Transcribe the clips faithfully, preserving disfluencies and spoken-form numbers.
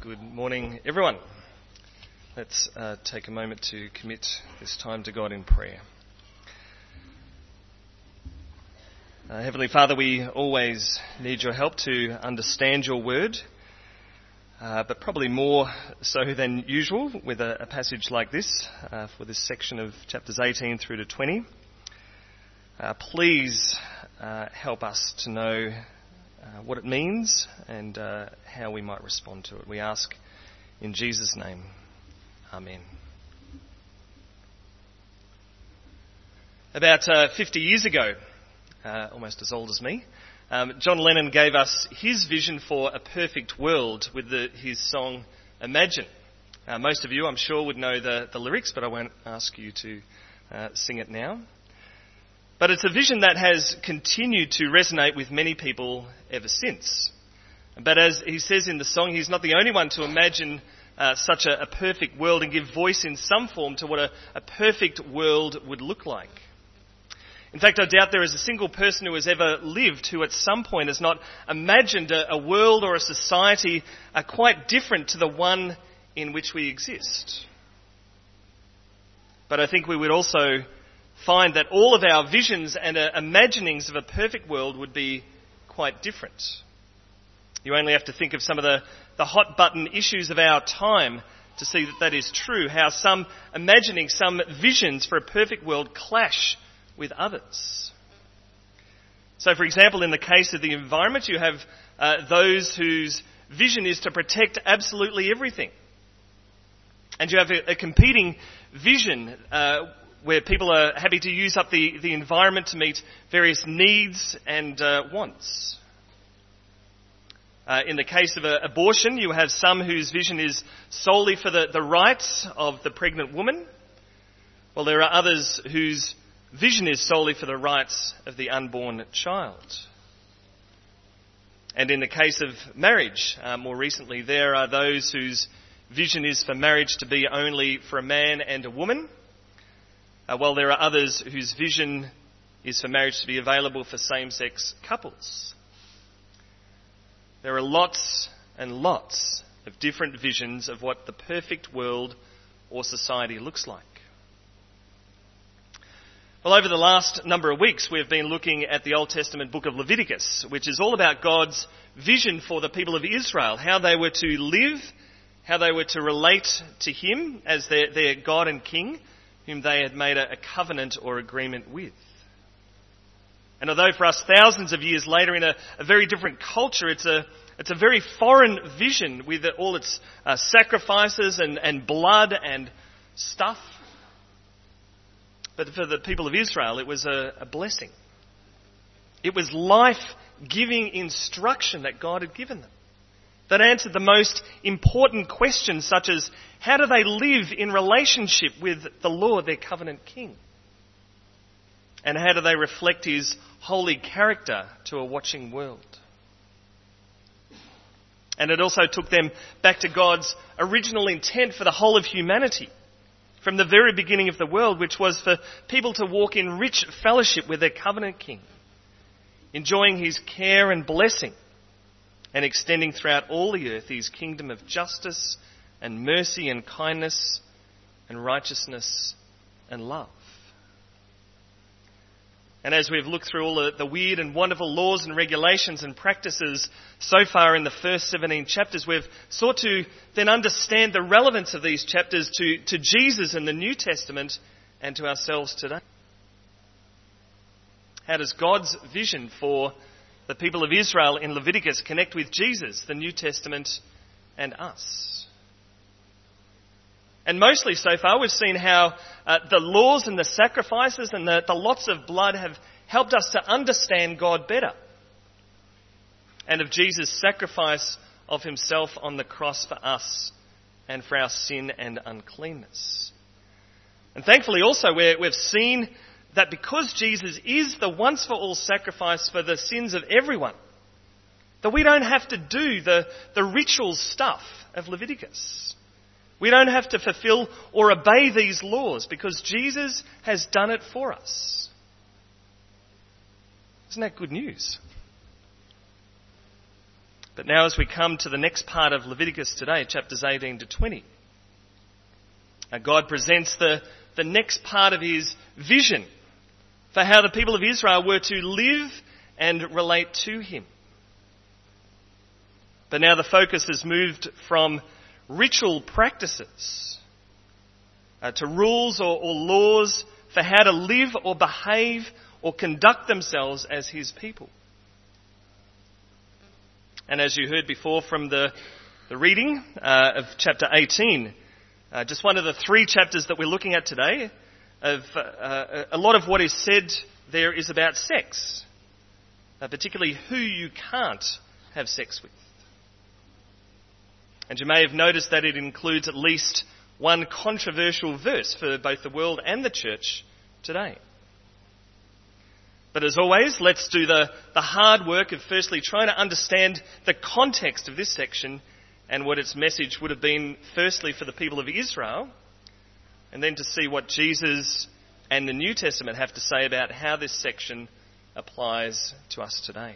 Good morning, everyone. Let's uh, take a moment to commit this time to God in prayer. Uh, Heavenly Father, we always need your help to understand your word, uh, but probably more so than usual with a, a passage like this uh, for this section of chapters eighteen through to twenty. Uh, please uh, help us to know Uh, what it means and uh, how we might respond to it. We ask in Jesus' name. Amen. About uh, fifty years ago, uh, almost as old as me, um, John Lennon gave us his vision for a perfect world with the, his song Imagine. Uh, most of you, I'm sure, would know the, the lyrics, but I won't ask you to uh, sing it now. But it's a vision that has continued to resonate with many people ever since. But as he says in the song, he's not the only one to imagine uh, such a, a perfect world and give voice in some form to what a, a perfect world would look like. In fact, I doubt there is a single person who has ever lived who at some point has not imagined a, a world or a society uh, quite different to the one in which we exist. But I think we would also find that all of our visions and uh, imaginings of a perfect world would be quite different. You only have to think of some of the, the hot button issues of our time to see that that is true, how some imaginings, some visions for a perfect world clash with others. So, for example, in the case of the environment, you have uh, those whose vision is to protect absolutely everything. And you have a, a competing vision uh, where people are happy to use up the, the environment to meet various needs and uh, wants. Uh, in the case of uh, abortion, you have some whose vision is solely for the, the rights of the pregnant woman, while there are others whose vision is solely for the rights of the unborn child. And in the case of marriage, uh, more recently, there are those whose vision is for marriage to be only for a man and a woman, Uh, while there are others whose vision is for marriage to be available for same-sex couples. There are lots and lots of different visions of what the perfect world or society looks like. Well, over the last number of weeks, we've been looking at the Old Testament book of Leviticus, which is all about God's vision for the people of Israel, how they were to live, how they were to relate to Him as their, their God and King, whom they had made a, a covenant or agreement with. And although for us thousands of years later in a, a very different culture, it's a it's a very foreign vision with all its uh, sacrifices and, and blood and stuff. But for the people of Israel, it was a, a blessing. It was life-giving instruction that God had given them, that answered the most important questions, such as how do they live in relationship with the Lord, their covenant King? And how do they reflect His holy character to a watching world? And it also took them back to God's original intent for the whole of humanity, from the very beginning of the world, which was for people to walk in rich fellowship with their covenant King, enjoying His care and blessing, and extending throughout all the earth His kingdom of justice and mercy and kindness and righteousness and love. And as we've looked through all the, the weird and wonderful laws and regulations and practices so far in the first seventeen chapters, we've sought to then understand the relevance of these chapters to, to Jesus and the New Testament and to ourselves today. How does God's vision for the people of Israel in Leviticus connect with Jesus, the New Testament, and us? And mostly so far we've seen how uh, the laws and the sacrifices and the, the lots of blood have helped us to understand God better, and of Jesus' sacrifice of Himself on the cross for us and for our sin and uncleanness. And thankfully also we're, we've seen that because Jesus is the once-for-all sacrifice for the sins of everyone, that we don't have to do the, the ritual stuff of Leviticus. We don't have to fulfill or obey these laws because Jesus has done it for us. Isn't that good news? But now as we come to the next part of Leviticus today, chapters eighteen to twenty, uh, God presents the, the next part of his vision for how the people of Israel were to live and relate to him. But now the focus has moved from ritual practices uh, to rules or, or laws for how to live or behave or conduct themselves as his people. And as you heard before from the, the reading uh, of chapter eighteen, uh, just one of the three chapters that we're looking at today, of uh, a lot of what is said there is about sex, uh, particularly who you can't have sex with. And you may have noticed that it includes at least one controversial verse for both the world and the church today. But as always, let's do the, the hard work of firstly trying to understand the context of this section and what its message would have been firstly for the people of Israel, and then to see what Jesus and the New Testament have to say about how this section applies to us today.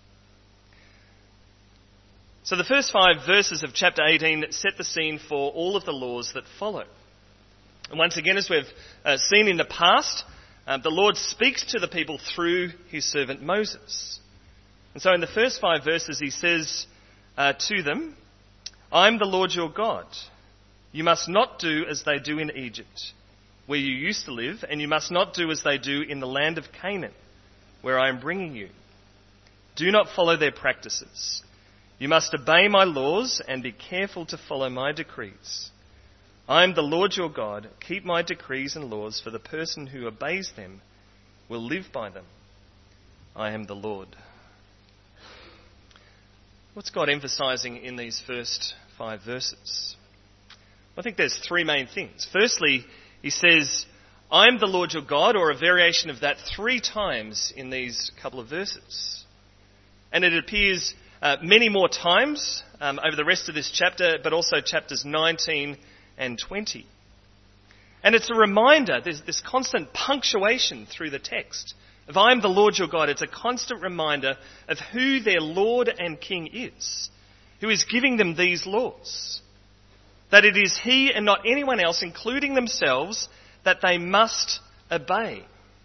So the first five verses of chapter eighteen set the scene for all of the laws that follow. And once again, as we've uh, seen in the past, uh, the Lord speaks to the people through his servant Moses. And so in the first five verses he says uh, to them, "I'm the Lord your God. You must not do as they do in Egypt, where you used to live, and you must not do as they do in the land of Canaan, where I am bringing you. Do not follow their practices. You must obey my laws and be careful to follow my decrees. I am the Lord your God. Keep my decrees and laws, for the person who obeys them will live by them. I am the Lord." What's God emphasising in these first five verses? I think there's three main things. Firstly, he says, "I am the Lord your God," or a variation of that three times in these couple of verses. And it appears uh, many more times um, over the rest of this chapter, but also chapters nineteen and twenty. And it's a reminder, there's this constant punctuation through the text of "I am the Lord your God." It's a constant reminder of who their Lord and King is, who is giving them these laws. That it is he and not anyone else, including themselves, that they must obey.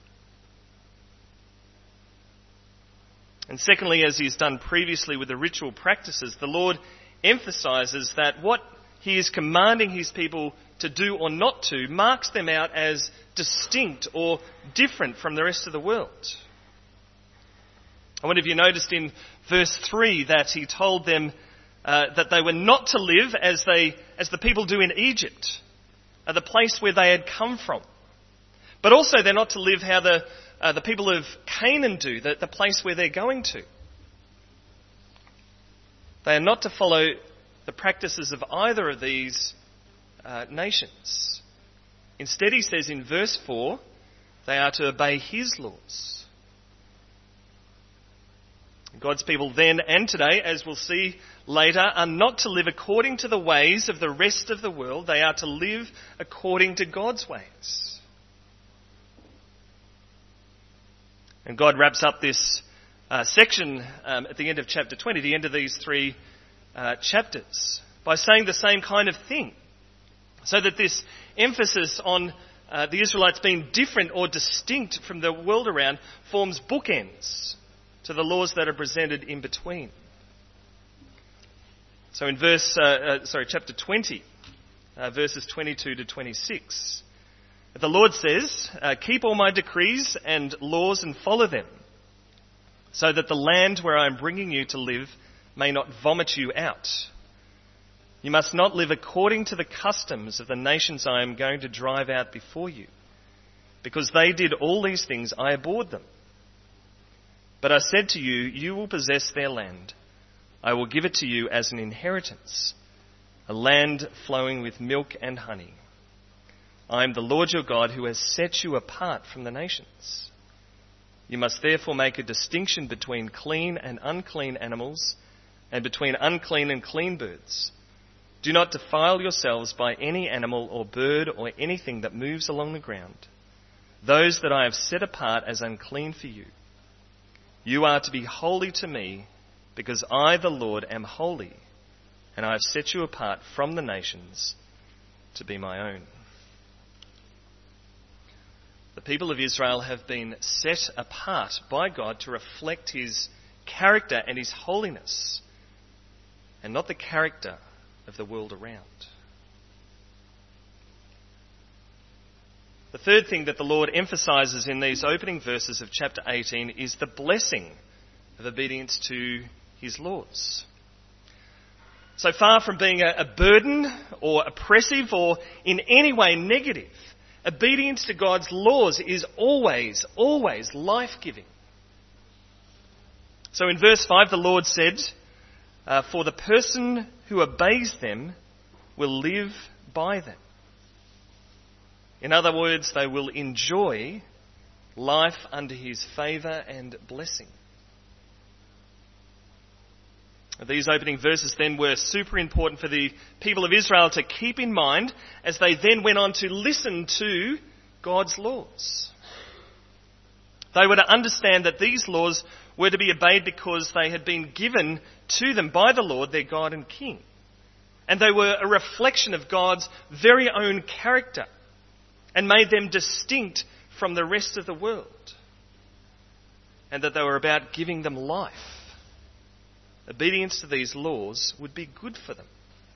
And secondly, as he's done previously with the ritual practices, the Lord emphasises that what he is commanding his people to do or not to marks them out as distinct or different from the rest of the world. I wonder if you noticed in verse three that he told them Uh, that they were not to live as they, as the people do in Egypt, uh, the place where they had come from. But also they're not to live how the, uh, the people of Canaan do, the, the place where they're going to. They are not to follow the practices of either of these uh, nations. Instead, he says in verse four, they are to obey his laws. God's people then and today, as we'll see later, are not to live according to the ways of the rest of the world. They are to live according to God's ways. And God wraps up this uh, section um, at the end of chapter twenty, the end of these three uh, chapters, by saying the same kind of thing. So that this emphasis on uh, the Israelites being different or distinct from the world around forms bookends to the laws that are presented in between. So in verse, uh, uh, sorry, chapter twenty, uh, verses twenty-two to twenty-six, the Lord says, uh, "Keep all my decrees and laws and follow them, so that the land where I am bringing you to live may not vomit you out. You must not live according to the customs of the nations I am going to drive out before you. Because they did all these things, I abhorred them. But I said to you, you will possess their land. I will give it to you as an inheritance, a land flowing with milk and honey. I am the Lord your God who has set you apart from the nations. You must therefore make a distinction between clean and unclean animals, and between unclean and clean birds. Do not defile yourselves by any animal or bird or anything that moves along the ground, those that I have set apart as unclean for you. You are to be holy to me because I, the Lord, am holy, and I have set you apart from the nations to be my own. The people of Israel have been set apart by God to reflect his character and his holiness, and not the character of the world around. The third thing that the Lord emphasises in these opening verses of chapter eighteen is the blessing of obedience to his laws. So far from being a, a burden or oppressive or in any way negative, obedience to God's laws is always, always life-giving. So in verse five, the Lord said, uh, for the person who obeys them will live by them. In other words, they will enjoy life under his favour and blessing. These opening verses then were super important for the people of Israel to keep in mind as they then went on to listen to God's laws. They were to understand that these laws were to be obeyed because they had been given to them by the Lord, their God and King. And they were a reflection of God's very own character and made them distinct from the rest of the world. And that they were about giving them life. Obedience to these laws would be good for them.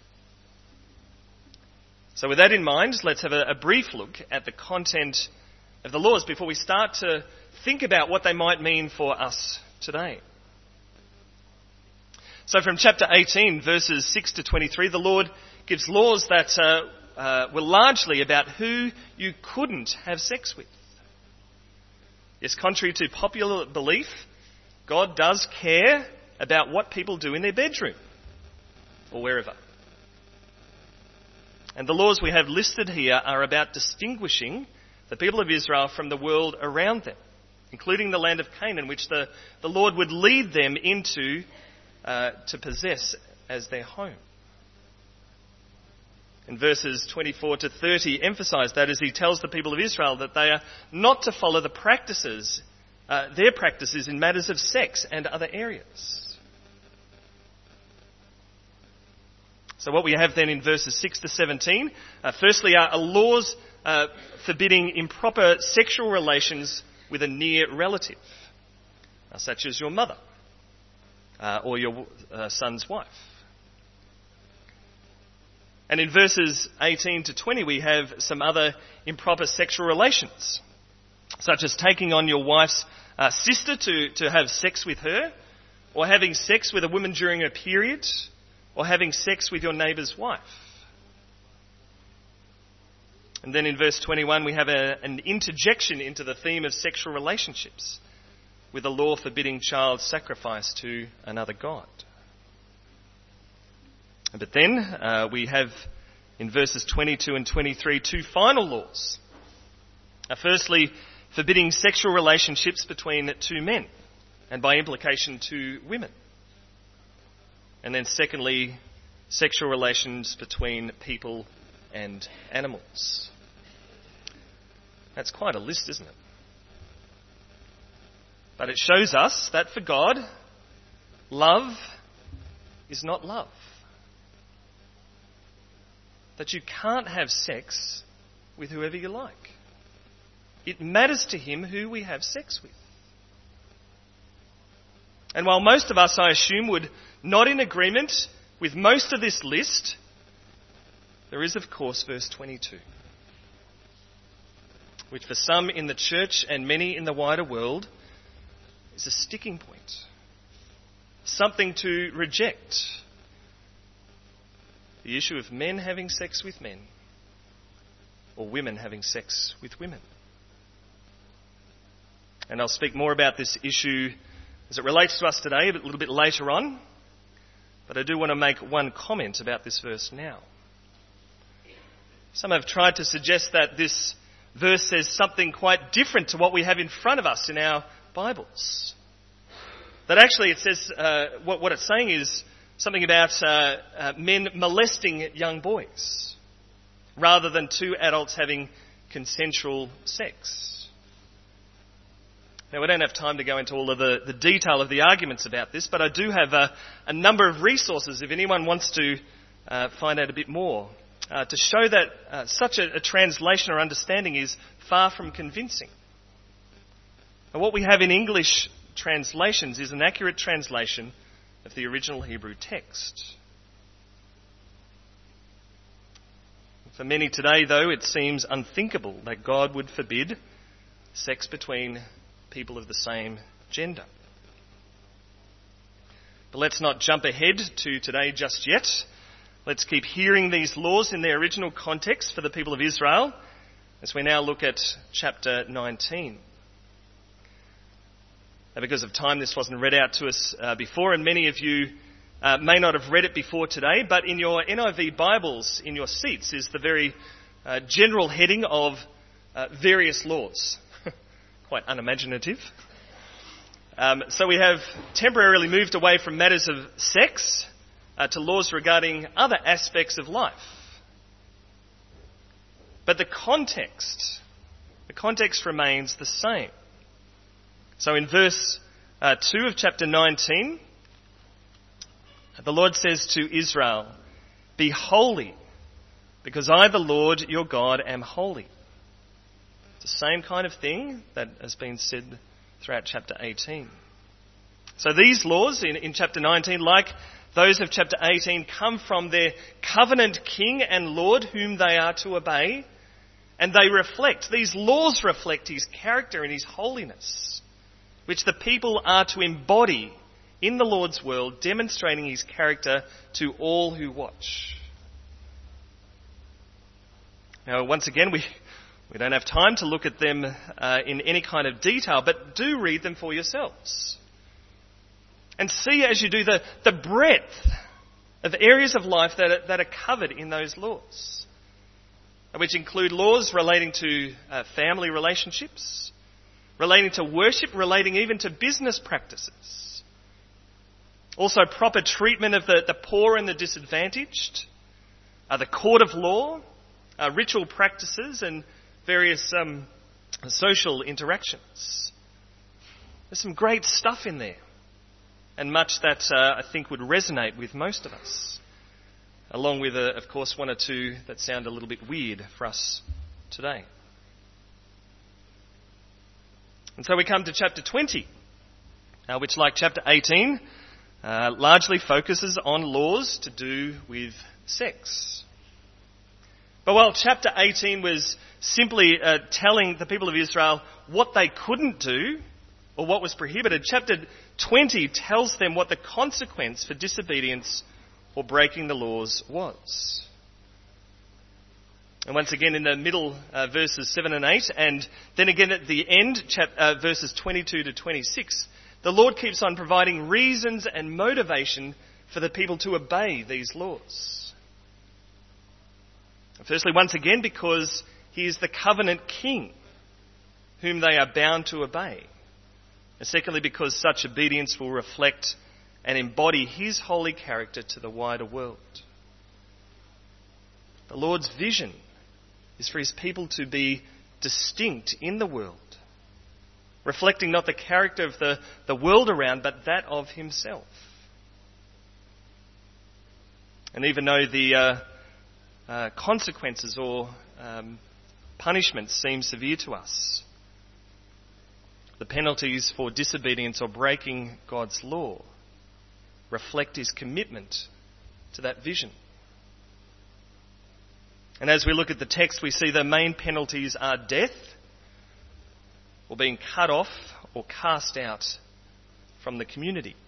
So with that in mind, let's have a, a brief look at the content of the laws before we start to think about what they might mean for us today. So from chapter eighteen, verses six to twenty-three, the Lord gives laws that uh, uh, were largely about who you couldn't have sex with. Yes, contrary to popular belief, God does care about what people do in their bedroom or wherever. And the laws we have listed here are about distinguishing the people of Israel from the world around them, including the land of Canaan, which the, the Lord would lead them into uh, to possess as their home. And verses twenty-four to thirty emphasise that as he tells the people of Israel that they are not to follow the practices, uh, their practices in matters of sex and other areas. So what we have then in verses six to seventeen, uh, firstly are laws uh, forbidding improper sexual relations with a near relative, uh, such as your mother uh, or your uh, son's wife. And in verses eighteen to twenty we have some other improper sexual relations, such as taking on your wife's uh, sister to, to have sex with her, or having sex with a woman during her period, or having sex with your neighbour's wife. And then in verse twenty-one we have a, an interjection into the theme of sexual relationships, with a law forbidding child sacrifice to another god. But then uh, we have in verses twenty-two and twenty-three two final laws. Uh, firstly, forbidding sexual relationships between two men, and by implication two women. And then secondly, sexual relations between people and animals. That's quite a list, isn't it? But it shows us that for God, love is not love. That you can't have sex with whoever you like. It matters to him who we have sex with. And while most of us, I assume, would not in agreement with most of this list, there is, of course, verse twenty-two, which for some in the church and many in the wider world is a sticking point, something to reject. The issue of men having sex with men or women having sex with women. And I'll speak more about this issue as it relates to us today a little bit later on, but I do want to make one comment about this verse now. Some have tried to suggest that this verse says something quite different to what we have in front of us in our Bibles. That actually it says, uh, what, what it's saying is something about uh, uh, men molesting young boys, rather than two adults having consensual sex. Now, we don't have time to go into all of the, the detail of the arguments about this, but I do have a, a number of resources if anyone wants to uh, find out a bit more, uh, to show that uh, such a, a translation or understanding is far from convincing. And what we have in English translations is an accurate translation of the original Hebrew text. For many today, though, it seems unthinkable that God would forbid sex between people of the same gender. But let's not jump ahead to today just yet. Let's keep hearing these laws in their original context for the people of Israel as we now look at chapter nineteen. Now, because of time, this wasn't read out to us uh, before, and many of you uh, may not have read it before today, but in your N I V Bibles, in your seats, is the very uh, general heading of uh, various laws. Quite unimaginative. Um, so we have temporarily moved away from matters of sex uh, to laws regarding other aspects of life. But the context, the context remains the same. So in verse uh, two of chapter nineteen, the Lord says to Israel, "Be holy, because I, the Lord your God, am holy." It's the same kind of thing that has been said throughout chapter eighteen. So these laws in, in chapter nineteen, like those of chapter eighteen, come from their covenant king and Lord whom they are to obey, and they reflect, these laws reflect his character and his holiness, which the people are to embody in the Lord's world, demonstrating his character to all who watch. Now, once again, we, we don't have time to look at them uh, in any kind of detail, but do read them for yourselves. And see as you do the, the breadth of areas of life that are, that are covered in those laws, which include laws relating to uh, family relationships, relating to worship, relating even to business practices. Also proper treatment of the, the poor and the disadvantaged, uh, the court of law, uh, ritual practices and various um, social interactions. There's some great stuff in there, and much that uh, I think would resonate with most of us, along with, uh, of course, one or two that sound a little bit weird for us today. And so we come to chapter twenty, uh, which, like chapter eighteen, uh, largely focuses on laws to do with sex. But while chapter eighteen was simply uh, telling the people of Israel what they couldn't do or what was prohibited, chapter twenty tells them what the consequence for disobedience or breaking the laws was. And once again in the middle, uh, verses seven and eight, and then again at the end, chap- uh, verses twenty-two to twenty-six, the Lord keeps on providing reasons and motivation for the people to obey these laws. Firstly, once again, because he is the covenant king whom they are bound to obey. And secondly, because such obedience will reflect and embody his holy character to the wider world. The Lord's vision is for his people to be distinct in the world, reflecting not the character of the, the world around, but that of himself. And even though the uh, uh, consequences or um, punishments seem severe to us, the penalties for disobedience or breaking God's law reflect his commitment to that vision. And as we look at the text, we see the main penalties are death, or being cut off or cast out from the community.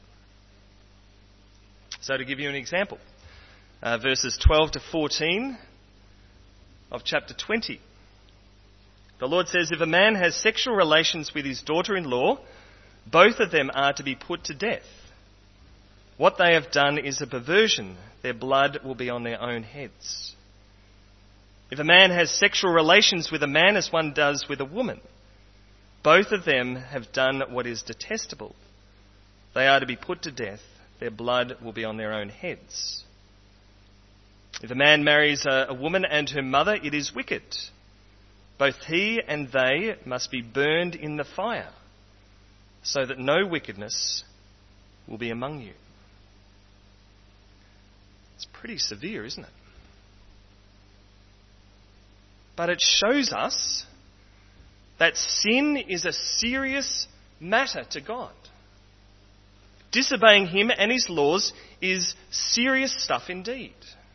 So to give you an example, uh, verses twelve to fourteen of chapter twenty. The Lord says, "If a man has sexual relations with his daughter-in-law, both of them are to be put to death. What they have done is a perversion. Their blood will be on their own heads. If a man has sexual relations with a man as one does with a woman, both of them have done what is detestable. They are to be put to death. Their blood will be on their own heads. If a man marries a, a woman and her mother, it is wicked. Both he and they must be burned in the fire. so that no wickedness will be among you. It's pretty severe, isn't it? But it shows us that sin is a serious matter to God. Disobeying him and his laws is serious stuff indeed.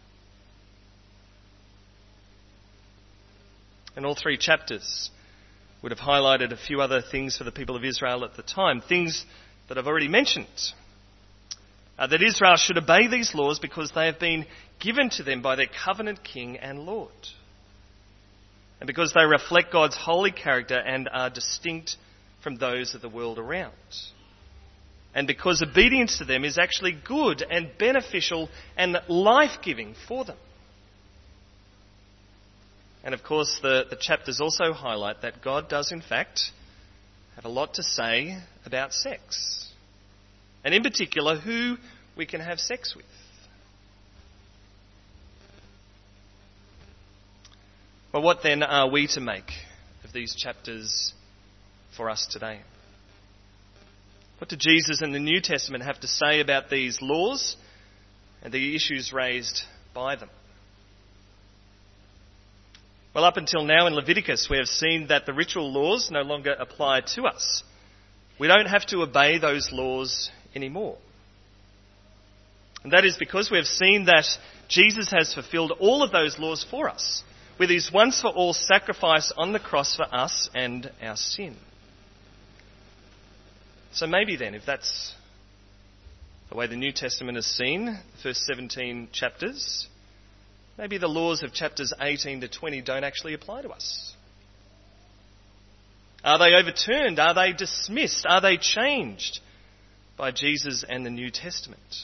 And all three chapters would have highlighted a few other things for the people of Israel at the time, things that I've already mentioned. Uh, that Israel should obey these laws because they have been given to them by their covenant king and Lord. And because they reflect God's holy character and are distinct from those of the world around. And because obedience to them is actually good and beneficial and life-giving for them. And of course, the, the chapters also highlight that God does, in fact, have a lot to say about sex. And in particular, who we can have sex with. But what then are we to make of these chapters for us today? What do Jesus and the New Testament have to say about these laws and the issues raised by them? Well, up until now in Leviticus, we have seen that the ritual laws no longer apply to us. We don't have to obey those laws anymore. And that is because we have seen that Jesus has fulfilled all of those laws for us with his once-for-all sacrifice on the cross for us and our sin. So maybe then, if that's the way the New Testament is seen, the first seventeen chapters, maybe the laws of chapters eighteen to twenty don't actually apply to us. Are they overturned? Are they dismissed? Are they changed by Jesus and the New Testament?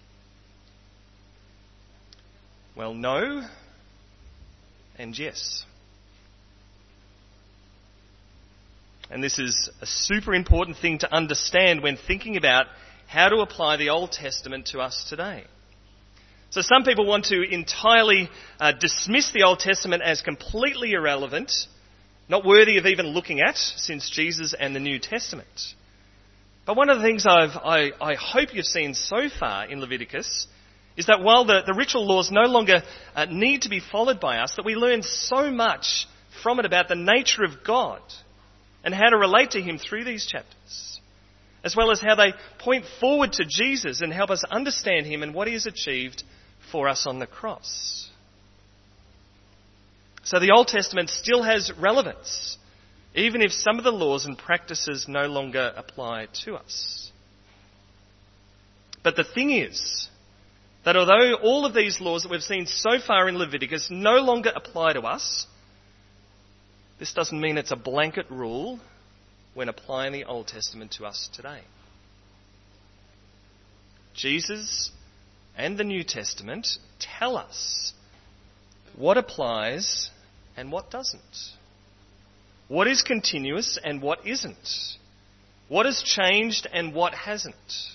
Well, no, and yes. And this is a super important thing to understand when thinking about how to apply the Old Testament to us today. So some people want to entirely uh, dismiss the Old Testament as completely irrelevant, not worthy of even looking at since Jesus and the New Testament. But one of the things I've, I, I hope you've seen so far in Leviticus is that while the, the ritual laws no longer uh, need to be followed by us, that we learn so much from it about the nature of God and how to relate to him through these chapters, as well as how they point forward to Jesus and help us understand him and what he has achieved for us on the cross. So the Old Testament still has relevance, even if some of the laws and practices no longer apply to us. But the thing is that although all of these laws that we've seen so far in Leviticus no longer apply to us, this doesn't mean it's a blanket rule when applying the Old Testament to us today. Jesus and the New Testament tell us what applies and what doesn't. What is continuous and what isn't. What has changed and what hasn't.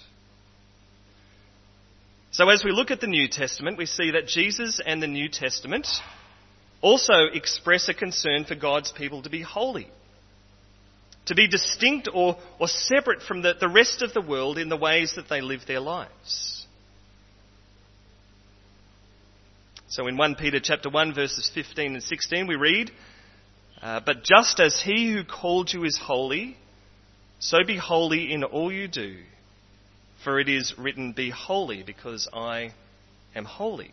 So as we look at the New Testament, we see that Jesus and the New Testament also express a concern for God's people to be holy, to be distinct or, or separate from the, the rest of the world in the ways that they live their lives. So in First Peter chapter one, verses fifteen and sixteen, we read, uh, "But just as he who called you is holy, so be holy in all you do. For it is written, 'Be holy, because I am holy.'"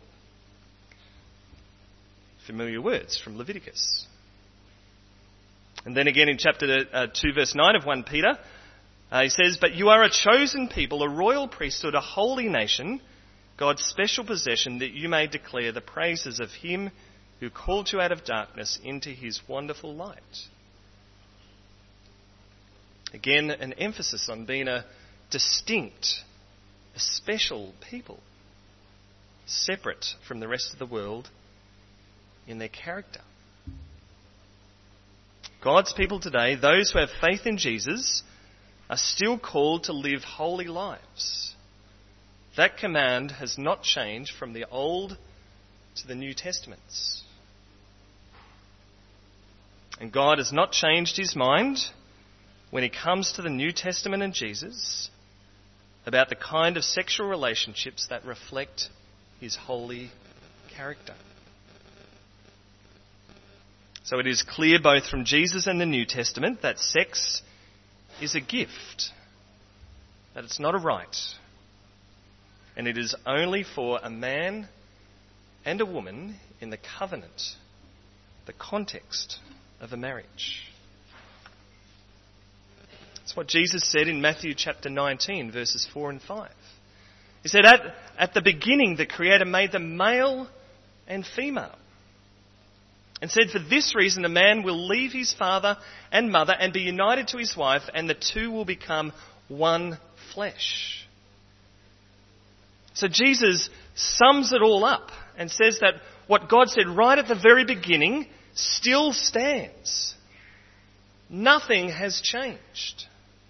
Familiar words from Leviticus. And then again in chapter uh, two, verse nine of First Peter, uh, he says, "But you are a chosen people, a royal priesthood, a holy nation, God's special possession, that you may declare the praises of him who called you out of darkness into his wonderful light." Again, an emphasis on being a distinct, a special people, separate from the rest of the world in their character. God's people today, those who have faith in Jesus, are still called to live holy lives. That command has not changed from the Old to the New Testaments. And God has not changed his mind when he comes to the New Testament and Jesus about the kind of sexual relationships that reflect his holy character. So it is clear both from Jesus and the New Testament that sex is a gift, that it's not a right, and it is only for a man and a woman in the covenant, the context of a marriage. That's what Jesus said in Matthew chapter nineteen, verses four and five. He said, at, at the beginning the Creator made them male and female. And said, for this reason a man will leave his father and mother and be united to his wife, and the two will become one flesh. So Jesus sums it all up and says that what God said right at the very beginning still stands. Nothing has changed.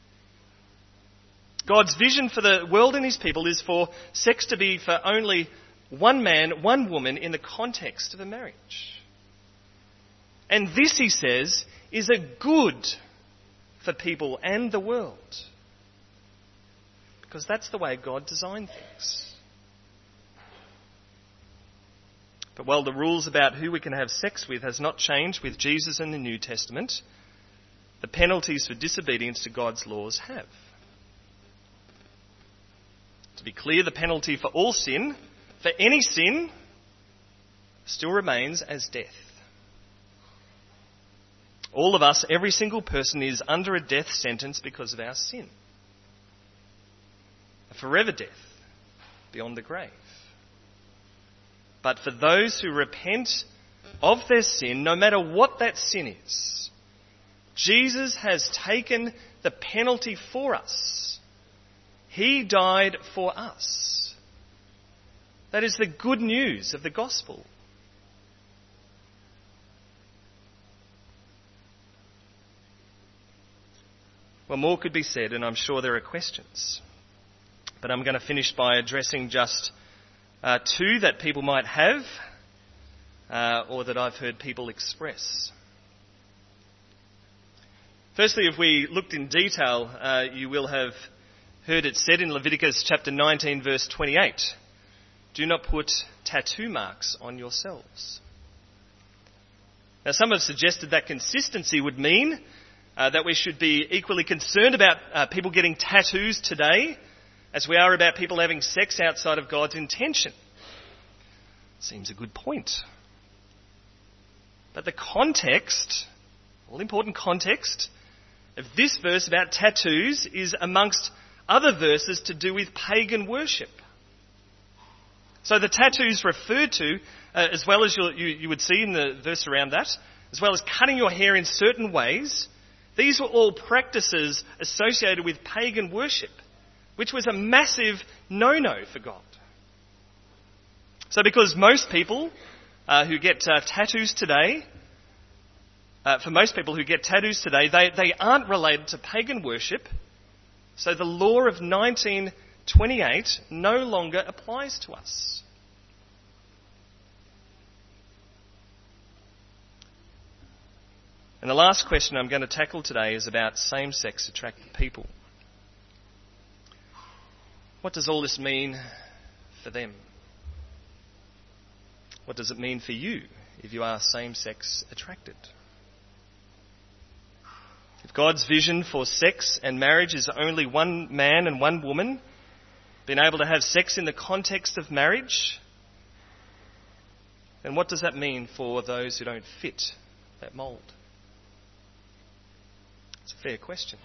God's vision for the world and his people is for sex to be for only one man, one woman in the context of a marriage. And this, he says, is a good for people and the world. Because that's the way God designed things. But while the rules about who we can have sex with has not changed with Jesus and the New Testament, the penalties for disobedience to God's laws have. To be clear, the penalty for all sin, for any sin, still remains as death. All of us, every single person, is under a death sentence because of our sin. A forever death beyond the grave. But for those who repent of their sin, no matter what that sin is, Jesus has taken the penalty for us. He died for us. That is the good news of the gospel. Well, more could be said, and I'm sure there are questions. But I'm going to finish by addressing just uh, two that people might have, uh, or that I've heard people express. Firstly, if we looked in detail, uh, you will have heard it said in Leviticus chapter nineteen, verse twenty-eight, do not put tattoo marks on yourselves. Now, some have suggested that consistency would mean Uh, that we should be equally concerned about uh, people getting tattoos today as we are about people having sex outside of God's intention. Seems a good point. But the context, all-important context, of this verse about tattoos is amongst other verses to do with pagan worship. So the tattoos referred to, uh, as well as you, you, you would see in the verse around that, as well as cutting your hair in certain ways, these were all practices associated with pagan worship, which was a massive no-no for God. So because most people uh, who get uh, tattoos today, uh, for most people who get tattoos today, they, they aren't related to pagan worship, so the law of nineteen twenty-eight no longer applies to us. And the last question I'm going to tackle today is about same-sex attracted people. What does all this mean for them? What does it mean for you if you are same-sex attracted? If God's vision for sex and marriage is only one man and one woman being able to have sex in the context of marriage, then what does that mean for those who don't fit that mould? It's a fair question.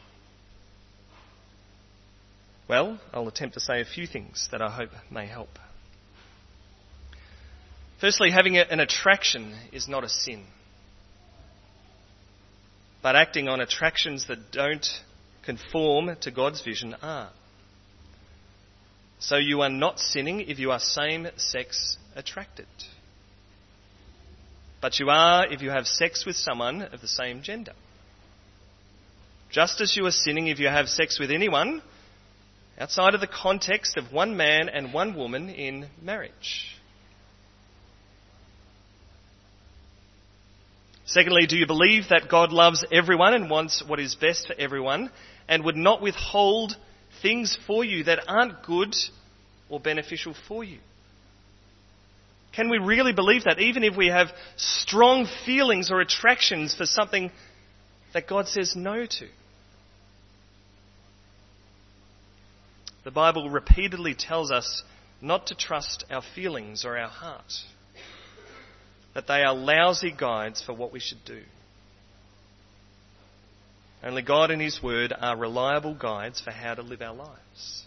Well, I'll attempt to say a few things that I hope may help. Firstly, having an attraction is not a sin. But acting on attractions that don't conform to God's vision are. So you are not sinning if you are same-sex attracted. But you are if you have sex with someone of the same gender. Just as you are sinning if you have sex with anyone outside of the context of one man and one woman in marriage. Secondly, do you believe that God loves everyone and wants what is best for everyone and would not withhold things for you that aren't good or beneficial for you? Can we really believe that, even if we have strong feelings or attractions for something that God says no to? The Bible repeatedly tells us not to trust our feelings or our heart, that they are lousy guides for what we should do. Only God and His Word are reliable guides for how to live our lives.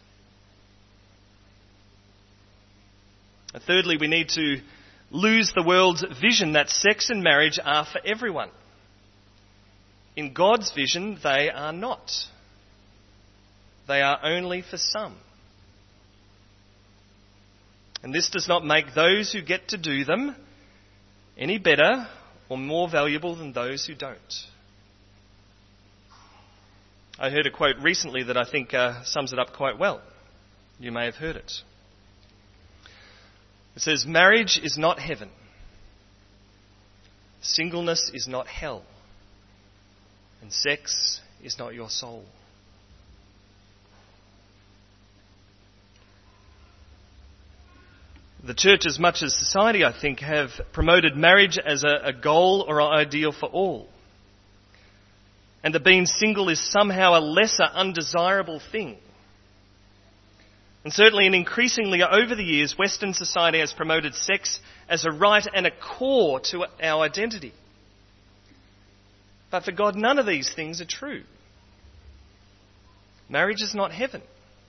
And thirdly, we need to lose the world's vision that sex and marriage are for everyone. In God's vision, they are not. They are only for some. And this does not make those who get to do them any better or more valuable than those who don't. I heard a quote recently that I think uh, sums it up quite well. You may have heard it. It says, "Marriage is not heaven. Singleness is not hell. And sex is not your soul." The church, as much as society, I think, have promoted marriage as a, a goal or an ideal for all. And that being single is somehow a lesser, undesirable thing. And certainly and increasingly over the years, Western society has promoted sex as a right and a core to our identity. But for God, none of these things are true. Marriage is not heaven.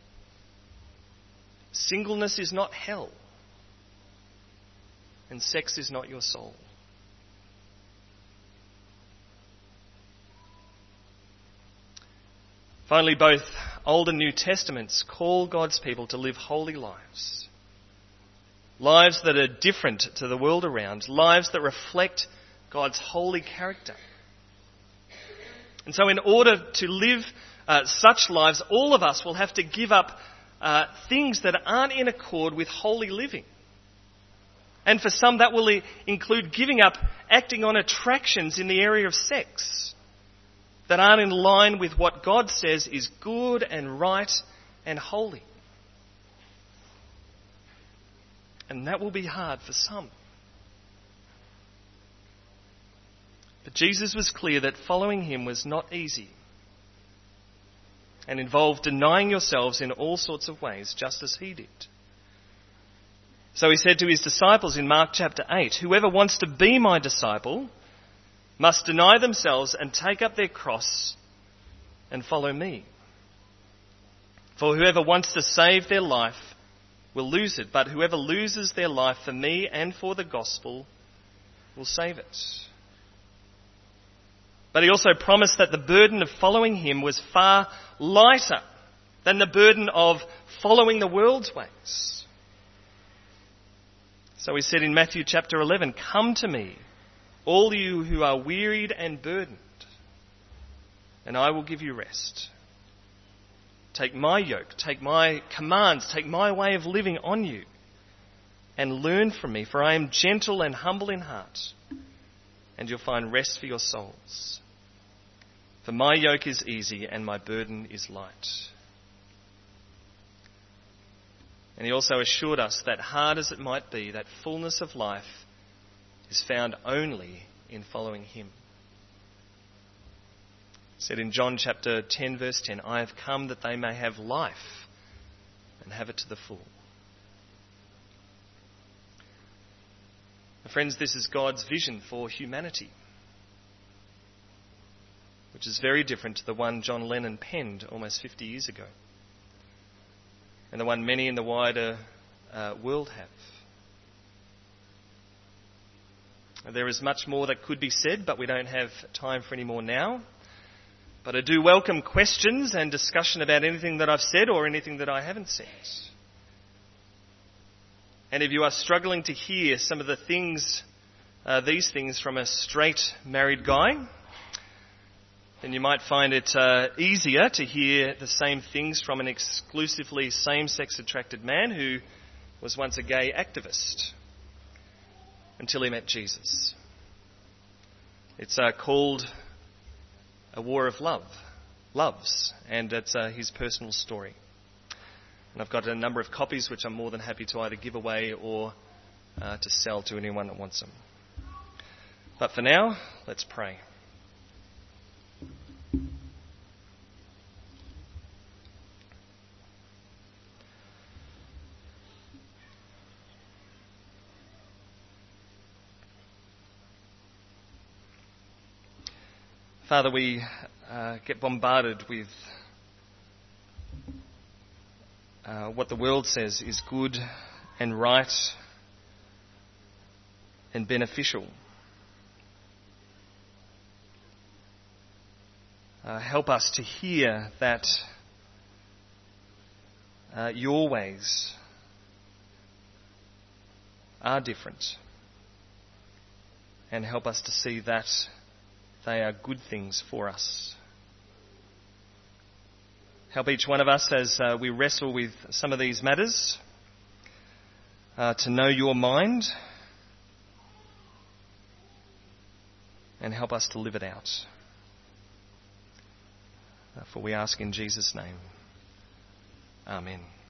Singleness is not hell. And sex is not your soul. Finally, both Old and New Testaments call God's people to live holy lives. Lives that are different to the world around. Lives that reflect God's holy character. And so in order to live uh, such lives, all of us will have to give up uh, things that aren't in accord with holy living. And for some, that will include giving up acting on attractions in the area of sex that aren't in line with what God says is good and right and holy. And that will be hard for some. But Jesus was clear that following Him was not easy and involved denying yourselves in all sorts of ways, just as He did. So He said to His disciples in Mark chapter eight, "Whoever wants to be my disciple must deny themselves and take up their cross and follow me. For whoever wants to save their life will lose it, but whoever loses their life for me and for the gospel will save it." But He also promised that the burden of following Him was far lighter than the burden of following the world's ways. So He said in Matthew chapter eleven, "Come to me, all you who are wearied and burdened, and I will give you rest. Take my yoke, take my commands, take my way of living on you, and learn from me, for I am gentle and humble in heart, and you'll find rest for your souls. For my yoke is easy and my burden is light." And He also assured us that hard as it might be, that fullness of life is found only in following Him. He said in John chapter ten verse ten, "I have come that they may have life and have it to the full." Friends, this is God's vision for humanity, which is very different to the one John Lennon penned almost fifty years ago, and the one many in the wider uh, world have. There is much more that could be said, but we don't have time for any more now. But I do welcome questions and discussion about anything that I've said or anything that I haven't said. And if you are struggling to hear some of the things, uh, these things from a straight married guy, then you might find it uh, easier to hear the same things from an exclusively same-sex attracted man who was once a gay activist until he met Jesus. It's uh, called A War of Love, Loves, and it's uh, his personal story. And I've got a number of copies which I'm more than happy to either give away or uh, to sell to anyone that wants them. But for now, let's pray. Father, we uh, get bombarded with uh, what the world says is good and right and beneficial. Uh, help us to hear that uh, your ways are different, and help us to see that they are good things for us. Help each one of us as uh, we wrestle with some of these matters uh, to know your mind, and help us to live it out. Uh, for we ask in Jesus' name. Amen.